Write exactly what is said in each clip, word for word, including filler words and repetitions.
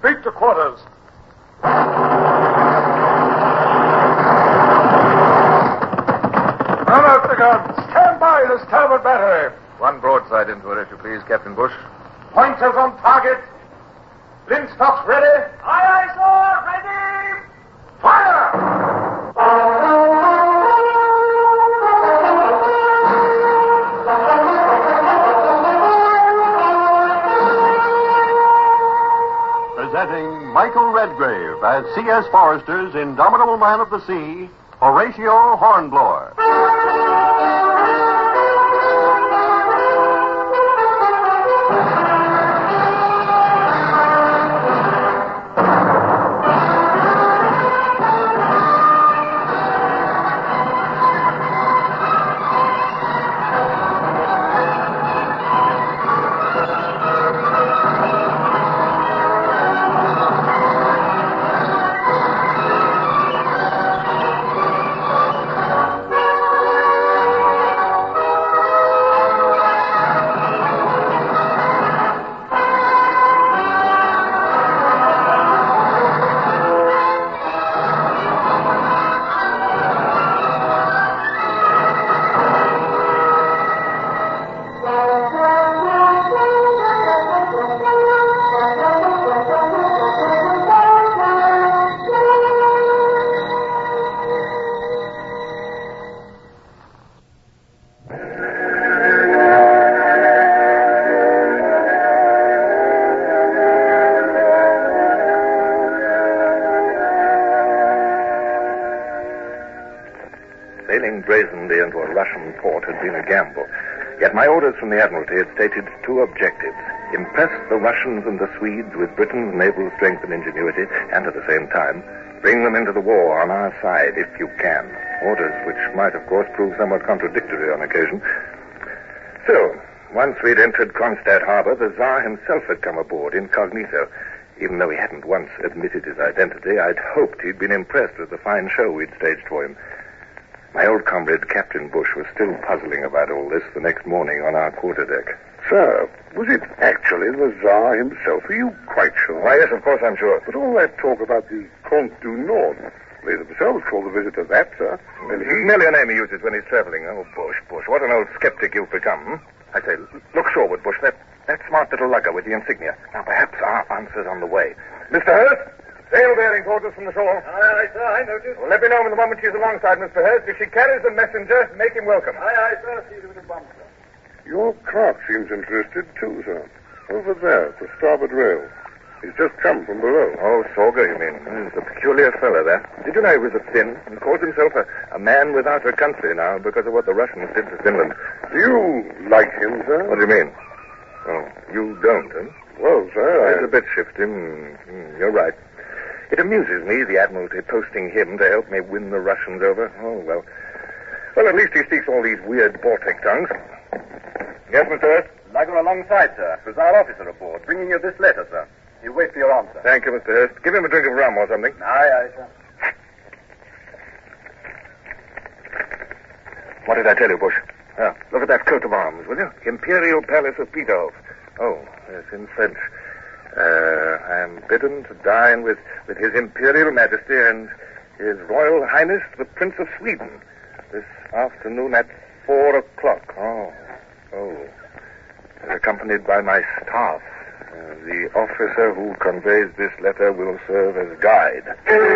Beat to quarters. Run out the guns. Stand by the starboard battery. One broadside into it, if you please, Captain Bush. Pointers on target. Linstops ready. Aye, aye, sir. Ready. Fire! Presenting Michael Redgrave as C S. Forrester's Indomitable Man of the Sea, Horatio Hornblower. Sailing brazenly into a Russian port had been a gamble. Yet my orders from the Admiralty had stated two objectives. Impress the Russians and the Swedes with Britain's naval strength and ingenuity, and at the same time, bring them into the war on our side, if you can. Orders which might, of course, prove somewhat contradictory on occasion. Still, once we'd entered Kronstadt harbor, the Tsar himself had come aboard incognito. Even though he hadn't once admitted his identity, I'd hoped he'd been impressed with the fine show we'd staged for him. My old comrade, Captain Bush, was still puzzling about all this the next morning on our quarterdeck. Sir, was it actually the Tsar himself? Are you quite sure? Why, yes, of course I'm sure. But all that talk about the Comte du Nord, they themselves call the visitor that, sir. And he... Merely a name he uses when he's traveling. Oh, Bush, Bush, what an old skeptic you've become. Hmm? I say, look shoreward, Bush. That, that smart little lugger with the insignia. Now, perhaps our answer's on the way. Mister Hurst? Sail bearing quarters from the shore. Aye, aye, sir, I noticed. Well, let me know the moment she's alongside, Mister Hurst. If she carries the messenger, make him welcome. Aye, aye, sir. See you with the bump, sir. Your clerk seems interested, too, sir. Over there, at the starboard rail. He's just come from below. Oh, Sorga, you mean? He's a peculiar fellow, that. Did you know he was a Finn? He calls himself a, a man without a country now because of what the Russians did to Finland. Do you like him, sir? What do you mean? Oh, you don't, eh? Well, sir, He's I... a bit shifty. Mm, mm, you're right. It amuses me, the Admiralty posting him to help me win the Russians over. Oh, well. Well, at least he speaks all these weird Baltic tongues. Yes, Mister Hurst? Lugger alongside, sir. Bazaar officer aboard, bringing you this letter, sir. You wait for your answer. Thank you, Mister Hurst. Give him a drink of rum or something. Aye, aye, sir. What did I tell you, Bush? Ah, look at that coat of arms, will you? Imperial Palace of Peterhof. Oh, yes, in French. Uh, I am bidden to dine with, with His Imperial Majesty and His Royal Highness the Prince of Sweden this afternoon at four o'clock. Oh, oh. Accompanied by my staff. Uh, the officer who conveys this letter will serve as guide.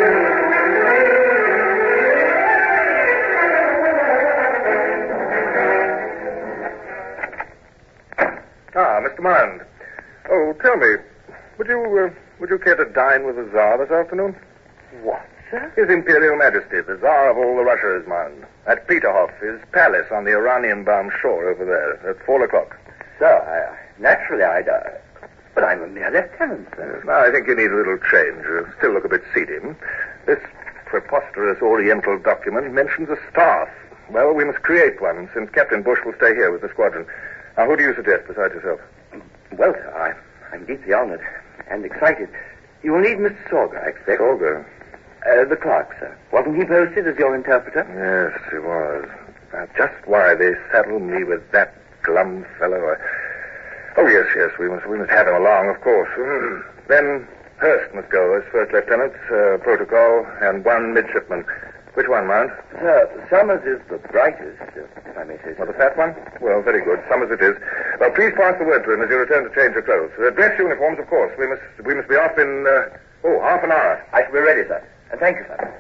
Ah, Mister Mond. Oh, tell me, would you uh, would you care to dine with the Tsar this afternoon? What, sir? His Imperial Majesty, the Tsar of all the Russias, Mond. At Peterhof, his palace on the Iranian-bound shore over there, at four o'clock. Sir, I, naturally I'd... Uh, but I'm a mere lieutenant, sir. Yes, now, I think you need a little change. You still look a bit seedy. This preposterous Oriental document mentions a staff. Well, we must create one, since Captain Bush will stay here with the squadron. Now, who do you suggest besides yourself? Well, sir, I, I'm deeply honored and excited. You will need Mister Sorga, I expect. Sorga? Uh, the clerk, sir. Wasn't he posted as your interpreter? Yes, he was. Now, just why they saddled me with that glum fellow, I... Oh, yes, yes, we must, we must have him along, of course. Mm. Then, Hurst must go as first lieutenant, uh, protocol, and one midshipman. Which one, Mount? Sir, Summers is the brightest, uh, if I may say so. Well, the fat one? Well, very good. Summers it is. Well, please pass the word to him as you return to change your clothes. Uh, dress uniforms, of course. We must we must be off in, uh, oh, half an hour. I shall be ready, sir. And thank you, sir.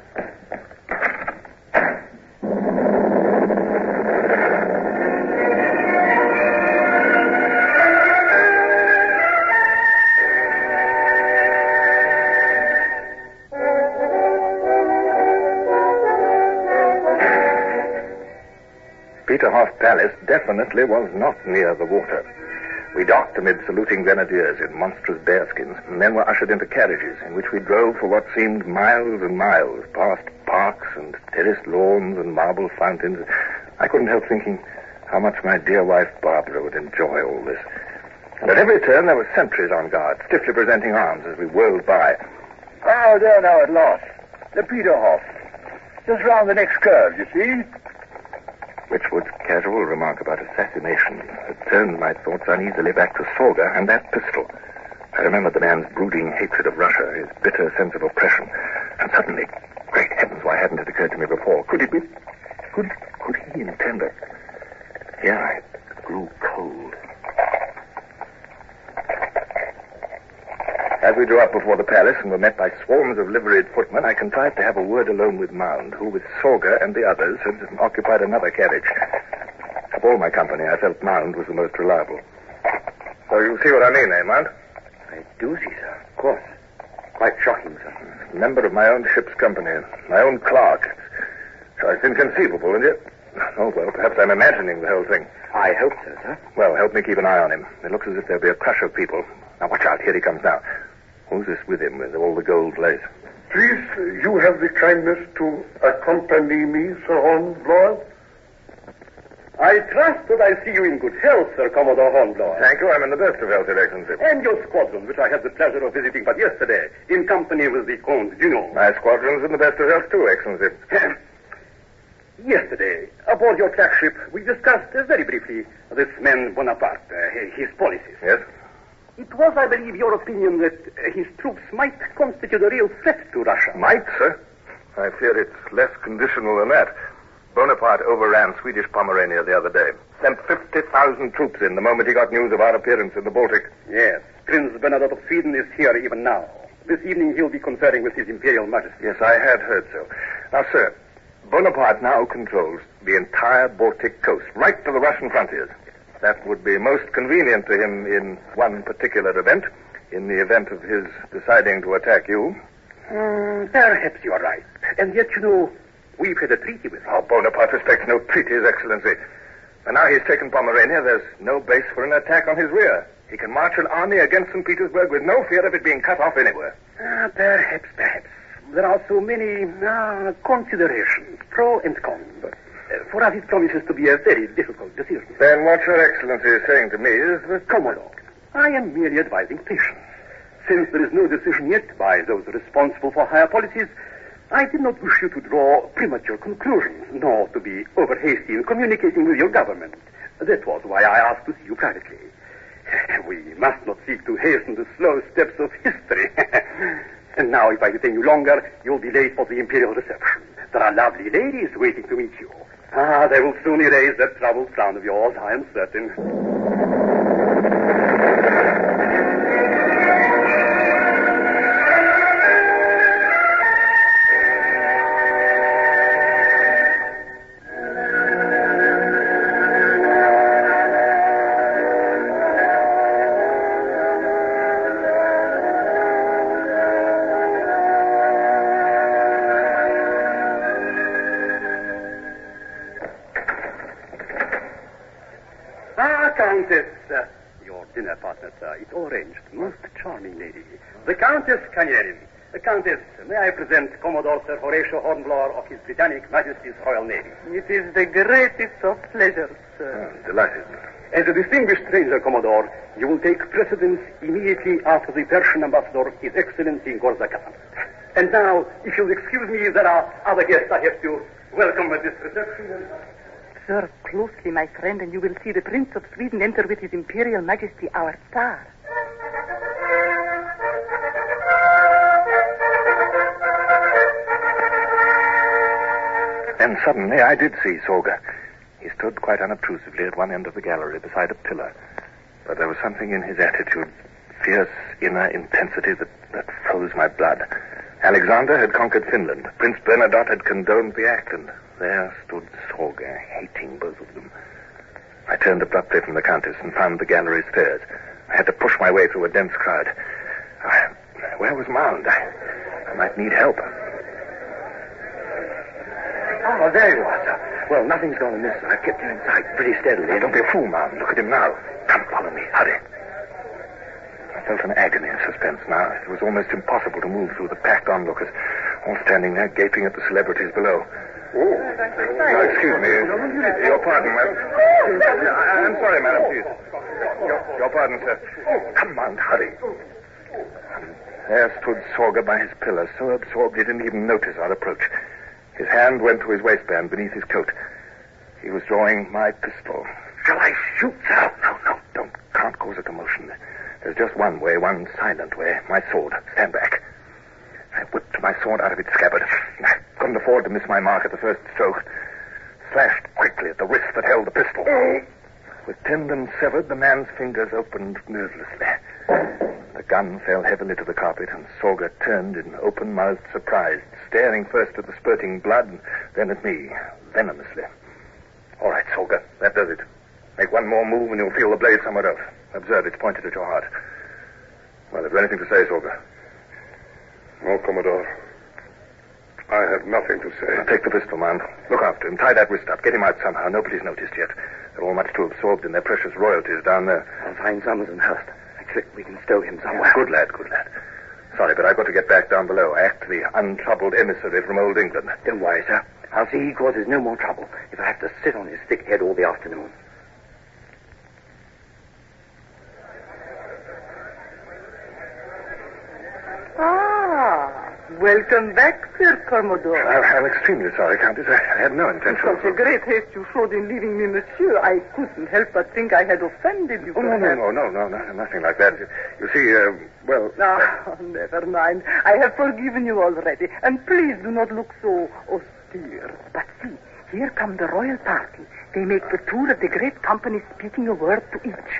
Peterhoff Palace definitely was not near the water. We docked amid saluting grenadiers in monstrous bearskins, and then were ushered into carriages in which we drove for what seemed miles and miles, past parks and terraced lawns and marble fountains. I couldn't help thinking how much my dear wife Barbara would enjoy all this. And at every turn there were sentries on guard, stiffly presenting arms as we whirled by. Ah, there now at last. The Peterhoff. Just round the next curve, you see? Richwood's casual remark about assassination had turned my thoughts uneasily back to Sorga and that pistol. I remembered the man's brooding hatred of Russia, his bitter sense of oppression. And suddenly, great heavens, why hadn't it occurred to me before? Could it be... Could, could he intend it? Here I grew cold. As we drew up before the palace and were met by swarms of liveried footmen, I contrived to have a word alone with Mound, who, with Sorga and the others, had occupied another carriage. Of all my company, I felt Mound was the most reliable. So you see what I mean, eh, Mound? I do see, sir. Of course. Quite shocking, sir. Member of my own ship's company, my own clerk. So it's inconceivable, and yet... Oh, well, perhaps I'm imagining the whole thing. I hope so, sir. Well, help me keep an eye on him. It looks as if there'll be a crush of people. Now, watch out. Here he comes now. Who's this with him, with all the gold lace? Please, you have the kindness to accompany me, Sir Hornblower. I trust that I see you in good health, Sir Commodore Hornblower. Thank you. I'm in the best of health, Your Excellency. And your squadron, which I had the pleasure of visiting but yesterday, in company with the Comte Junot. My squadron's in the best of health, too, Excellency. Yesterday, aboard your flagship, we discussed uh, very briefly this man Bonaparte, uh, his policies. Yes? It was, I believe, your opinion that uh, his troops might constitute a real threat to Russia. Might, sir? I fear it's less conditional than that. Bonaparte overran Swedish Pomerania the other day. Sent fifty thousand troops in the moment he got news of our appearance in the Baltic. Yes, Prince Bernadette of Sweden is here even now. This evening he'll be conferring with His Imperial Majesty. Yes, I had heard so. Now, sir, Bonaparte now controls the entire Baltic coast, right to the Russian frontiers. That would be most convenient to him in one particular event, in the event of his deciding to attack you. Mm, perhaps you are right. And yet, you know, we've had a treaty with him. Oh, Bonaparte respects no treaties, Excellency. And now he's taken Pomerania, there's no base for an attack on his rear. He can march an army against Saint Petersburg with no fear of it being cut off anywhere. Ah, perhaps, perhaps. There are so many ah, considerations, pro and con. But uh, for us it promises to be a very difficult decision. Then what Your Excellency is saying to me is that... Commodore, I am merely advising patience. Since there is no decision yet by those responsible for higher policies, I did not wish you to draw premature conclusions, nor to be over-hasty in communicating with your government. That was why I asked to see you privately. We must not seek to hasten the slow steps of history. And now, if I detain you longer, you'll be late for the imperial reception. There are lovely ladies waiting to meet you. Ah, they will soon erase that troubled frown of yours, I am certain. Countess, uh, your dinner partner, sir, is arranged. Most charming lady. The Countess Kanierin. The Countess, may I present Commodore Sir Horatio Hornblower of His Britannic Majesty's Royal Navy. It is the greatest of pleasures, sir. Oh, delighted. As a distinguished stranger, Commodore, you will take precedence immediately after the Persian ambassador, His Excellency Gorza Khan. And now, if you'll excuse me, there are other guests I have to welcome at this reception. Sir, closely, my friend, and you will see the Prince of Sweden enter with His Imperial Majesty, our Tsar. Then suddenly I did see Sorga. He stood quite unobtrusively at one end of the gallery beside a pillar. But there was something in his attitude, fierce inner intensity that, that froze my blood. Alexander had conquered Finland. Prince Bernadotte had condoned the act, and there stood Sorga, hating both of them. I turned abruptly from the Countess and found the gallery stairs. I had to push my way through a dense crowd. I, where was Mound? I, I might need help. Oh, there you are, sir. Well, nothing's gone amiss. I've kept you in sight pretty steadily. Don't be a fool, Mound. Look at him now. Come, follow me. Hurry. I felt an agony in suspense now. It was almost impossible to move through the packed onlookers, all standing there gaping at the celebrities below. Oh. Uh, excuse me. Your pardon, madam. I- I'm sorry, madam, please. Your, your pardon, sir. Oh, come on, hurry. And there stood Sorga by his pillar, so absorbed he didn't even notice our approach. His hand went to his waistband beneath his coat. He was drawing my pistol. Shall I shoot, sir? No, no, don't. Can't cause a commotion. There's just one way, one silent way. My sword. Stand back. I whipped my sword out of its scabbard. I couldn't afford to miss my mark at the first stroke. Slashed quickly at the wrist that held the pistol. With tendon severed, the man's fingers opened nervelessly. The gun fell heavily to the carpet, and Sorga turned in open-mouthed surprise, staring first at the spurting blood, and then at me, venomously. All right, Sorga, that does it. Make one more move, and you'll feel the blade somewhere else. Observe, it's pointed at your heart. Well, have you anything to say, Sorga? No, Commodore. I have nothing to say. Now, take the pistol, man. Look after him. Tie that wrist up. Get him out somehow. Nobody's noticed yet. They're all much too absorbed in their precious royalties down there. I'll find Summers and Hurst. I expect we can stow him somewhere. Good lad, good lad. Sorry, but I've got to get back down below. I act the untroubled emissary from old England. Don't worry, sir. I'll see he causes no more trouble if I have to sit on his thick head all the afternoon. Ah, welcome back, Sir Commodore. I, I'm extremely sorry, Countess. I, I had no intention Such a great haste you showed in leaving me, monsieur. I couldn't help but think I had offended you. Oh, no, no, no, no, no, no, nothing like that. You see, uh, well... Ah, never mind. I have forgiven you already. And please do not look so austere. But see, here come the royal party. They make the tour of the great company, speaking a word to each.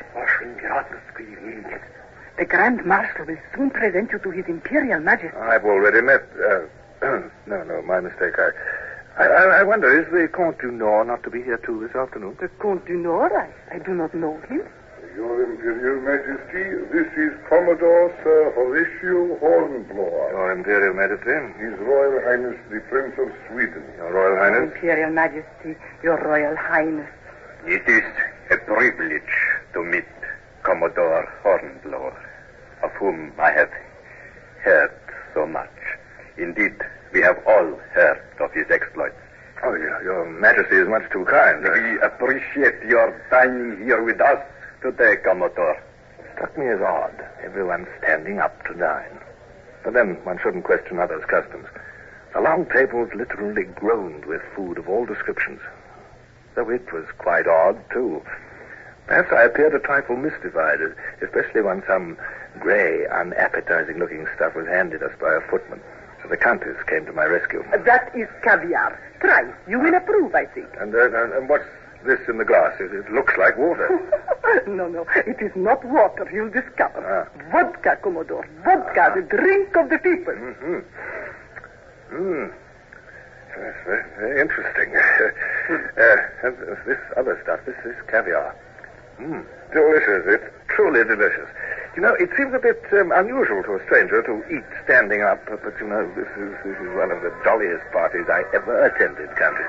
The Grand Marshal will soon present you to His Imperial Majesty. I've already met... Uh, no, no, my mistake. I, I, I wonder, is the Comte du Nord not to be here, too, this afternoon? The Comte du Nord? I, I do not know him. Your Imperial Majesty, this is Commodore Sir Horatio Hornblower. Your Imperial Majesty? His Royal Highness, the Prince of Sweden. Your Royal Highness? Imperial Majesty, Your Royal Highness. It is a privilege to meet Commodore Hornblower, of whom I have heard so much. Indeed, we have all heard of his exploits. Oh, your, your Majesty is much too kind. We appreciate your dining here with us today, Commodore. It struck me as odd, everyone standing up to dine. But then one shouldn't question others' customs. The long tables literally groaned with food of all descriptions. Though it was quite odd, too. Perhaps I appeared a trifle mystified, especially when some grey, unappetizing-looking stuff was handed us by a footman. So the Countess came to my rescue. That is caviar. Try. You will approve, I think. And, uh, and what's this in the glass? It, it looks like water. No, no. It is not water, you'll discover. Ah. Vodka, Commodore. Vodka, Ah. the drink of the people. Mm-hmm. Hmm. That's very, very interesting. uh, and this other stuff, this is caviar. Mm, delicious. It's truly delicious. You know, it seems a bit um, unusual to a stranger to eat standing up, but, you know, this is this is one of the jolliest parties I ever attended, Countess.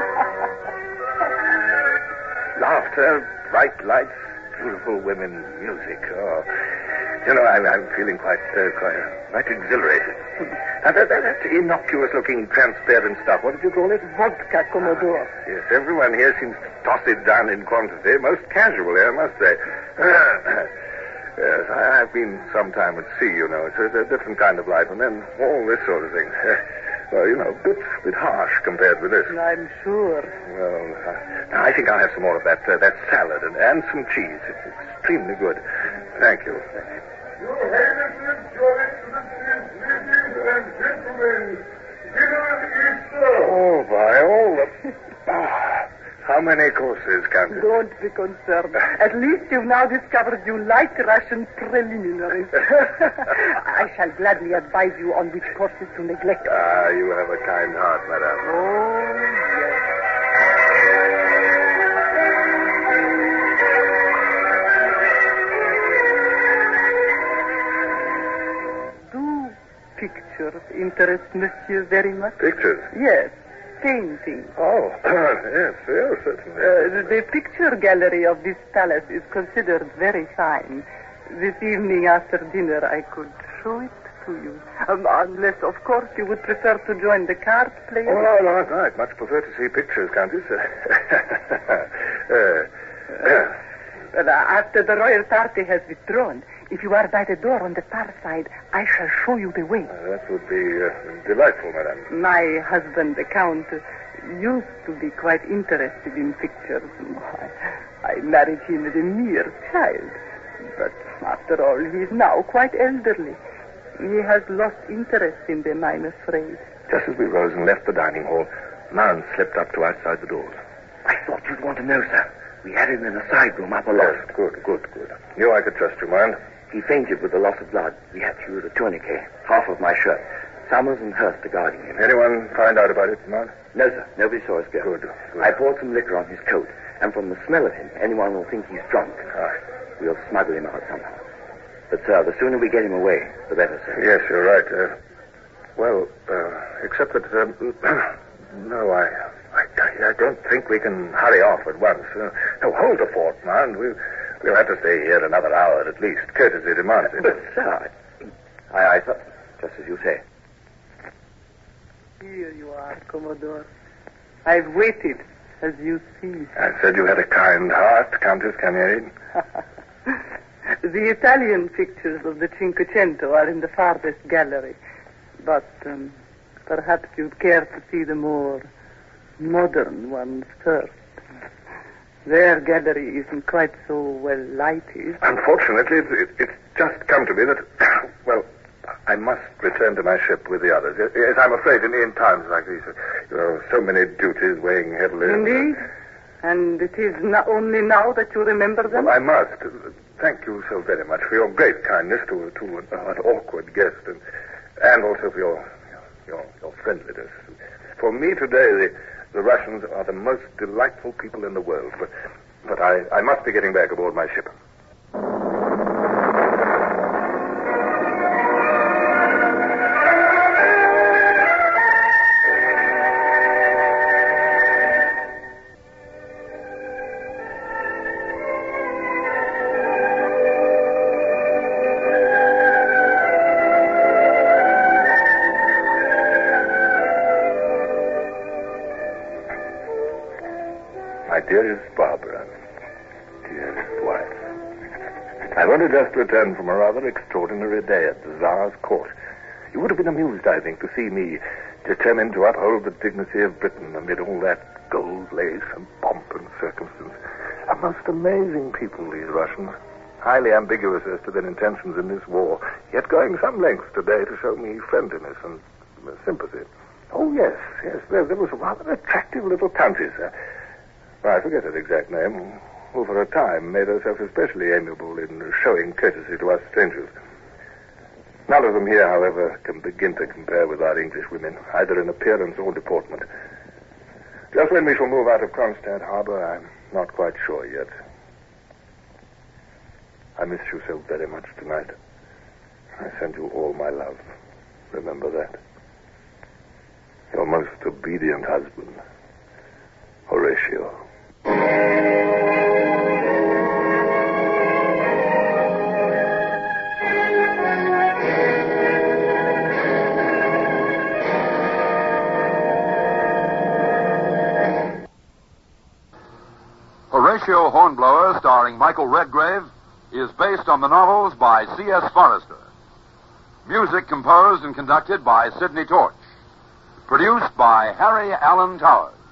Laughter, bright lights, beautiful women, music. Oh, you know, I'm, I'm feeling quite, uh, quite, quite exhilarated. And that, that, that innocuous-looking transparent stuff, what did you call it? Vodka, Commodore. Yes, everyone here seems to toss it down in quantity, most casually, I must say. Yes, I, I've been some time at sea, you know. It's a, a different kind of life, and then all this sort of thing. Well, you know, a bit, bit harsh compared with this. I'm sure. Well, I, I think I'll have some more of that uh, that salad and, and some cheese. It's extremely good. Thank you. Your Highnesses, Your Excellencies, ladies and gentlemen, Oh, by all the... Ah, how many courses, Countess? Don't be concerned. At least you've now discovered you like Russian preliminaries. I shall gladly advise you on which courses to neglect. Ah, you have a kind heart, madame. Oh, yes. Do pictures interest Monsieur very much? Pictures? Yes. Painting. Oh, yes, yes, certainly. Uh, the picture gallery of this palace is considered very fine. This evening after dinner, I could show it to you. Um, unless, of course, you would prefer to join the card players. Oh, no, no, I'd much prefer to see pictures, Countess. uh, uh, Well, after the royal party has withdrawn, if you are by the door on the far side, I shall show you the way. uh, that would be uh, delightful, madame. My husband, the Count, used to be quite interested in pictures. I, I married him as a mere child. But after all, he is now quite elderly. He has lost interest in them, I'm afraid. Just as we rose and left the dining hall, Mann slipped up to outside the door. I thought you'd want to know, sir. We had him in a side room up aloft. Yes, good, good, good. Knew I could trust you, Mann. He fainted with the loss of blood. We had to use a tourniquet, half of my shirt. Summers and Hurst are guarding him. Anyone find out about it, Mann? No, sir. Nobody saw us go. Good, good. I poured some liquor on his coat, and from the smell of him, anyone will think he's drunk. Ah. We'll smuggle him out somehow. But, sir, the sooner we get him away, the better, sir. Yes, you're right. Uh, well, uh, except that... Um, no, I, I... I don't think we can hurry off at once. Uh, no, hold the fort, Mann. We'll, we'll have to stay here another hour at least. Courtesy demands it. But, sir, I, I thought... Just as you say. Here you are, Commodore. I've waited, as you see. I said you had a kind heart, Countess Camille. The Italian pictures of the Cinquecento are in the farthest gallery. But um, perhaps you'd care to see the more modern ones first. Their gallery isn't quite so well lighted. Unfortunately, it, it, it's just come to me that, well, I must return to my ship with the others. Yes, I'm afraid in, in times like these, there are so many duties weighing heavily. Indeed? And it is not only now that you remember them? Well, I must. Thank you so very much for your great kindness to, to an, an awkward guest, and, and also for your, your, your friendliness. For me today, the, the Russians are the most delightful people in the world, but, but I, I must be getting back aboard my ship. Dearest Barbara, dearest wife, I've only just returned from a rather extraordinary day at the Tsar's court. You would have been amused, I think, to see me determined to uphold the dignity of Britain amid all that gold lace and pomp and circumstance. A most amazing people, these Russians. Highly ambiguous as to their intentions in this war, yet going some lengths today to show me friendliness and sympathy. Oh, yes, yes, there, there was a rather attractive little countess. Uh, I forget her exact name, who for a time made herself especially amiable in showing courtesy to us strangers. None of them here, however, can begin to compare with our English women, either in appearance or deportment. Just when we shall move out of Kronstadt Harbor, I'm not quite sure yet. I miss you so very much tonight. I send you all my love. Remember that. Your most obedient husband, Horatio. Horatio Hornblower, starring Michael Redgrave, is based on the novels by C S Forrester. Music composed and conducted by Sidney Torch. Produced by Harry Allen Towers.